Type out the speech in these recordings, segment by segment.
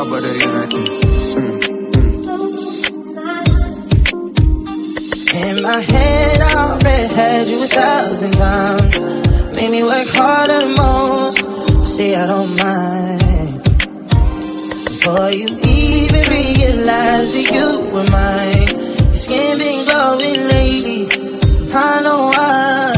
but it isn't. In my head, I already had you 1,000 times. Made me work harder than most. See, I don't mind. Before you even realize that you were mine. Your skin been glowing lately. I know why.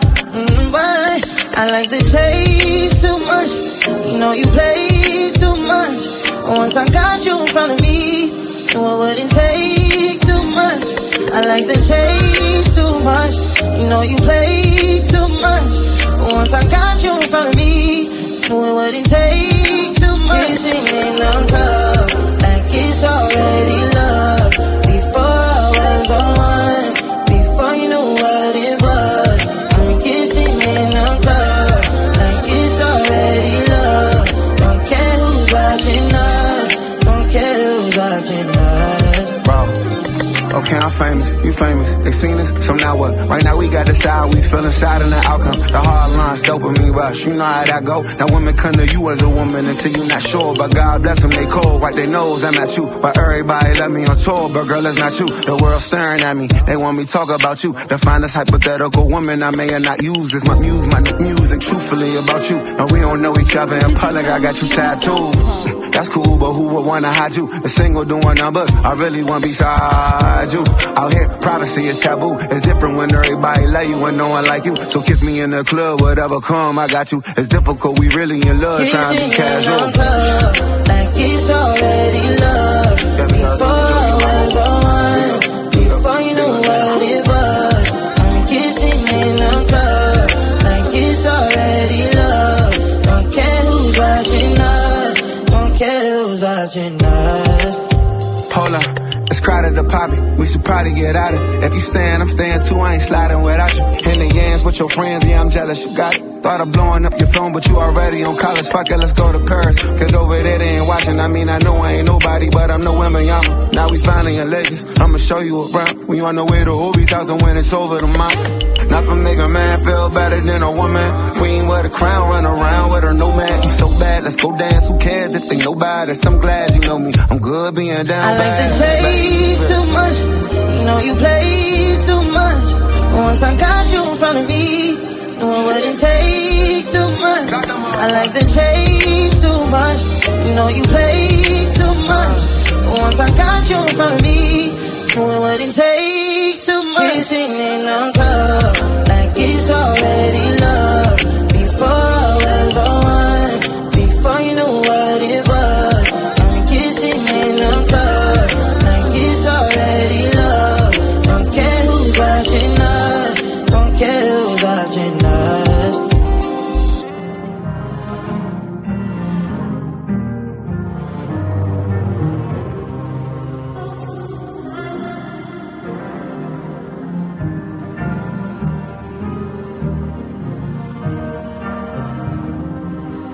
But I like the chase too much. You know you play too much. Once I got you in front of me, knew it wouldn't take too much. I like the chase too much. You know you play too much. Once I got you in front of me, knew it wouldn't take too much. Kissing in the club, like it's already love. Before I was the one, before you knew what it was. I'm kissing in the club, like it's already love. Don't care who's watching us, don't care who's watching us. Bro, okay, I'm famous, you famous, they seen us, so now what? Right now we got the style, we feel inside in the outcome. The hard lines, dopamine rush, you know how that go. Now women come to you as a woman until you not sure, but God bless them, they cold, wipe their nose, I'm not you. But everybody let me on tour, but girl, it's not you. The world staring at me, they want me talk about you. The finest hypothetical woman I may or not use is my muse, my music, truthfully about you. No, we don't know each other in public, I got you tattooed. That's cool, but who would wanna hide you? A single doing numbers, I really want beside you. Out here, privacy is taboo. It's different when everybody love you and no one like you. So kiss me in the club, whatever come, I got you. It's difficult, we really in love, trying to be casual. In the club, like it's already love. Before I was the one, before you knew what it was. I'm kissing in the club, like it's already love. Don't care who's watching us, don't care who's watching us. Hold up. It's crowded to poppy, we should probably get out of it. If you stand, I'm staying too, I ain't sliding without you. In the yams with your friends, yeah, I'm jealous, you got it. Thought of blowing up your phone, but you already on college. Fuck it, let's go to Paris. Cause over there they ain't watching. I mean, I know I ain't nobody, but I'm no Wembanyama. Now we finally in Lakers. I'ma show you around. When you on the way to Obi's house and when it's over the mountain. Not for make a man feel better than a woman. Queen with a crown, run around with her nomad. You so bad, let's go dance. Who cares if they know about us? I'm glad you know me. I'm good being down I bad. like the chase too much. You know you play too much. Once I got you in front of me, no, it wouldn't take too much. I like the chase too much. You know you play too much. Once I got you in front of me, no, it wouldn't take too much. Kissing in the club, like it's already love. Before I was the one, before you knew what it was. I'm kissing in the club, like it's already love. Don't care who's watching us, don't care who's watching us.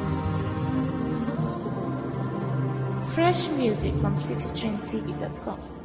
Fresh music from citytrendtv.com.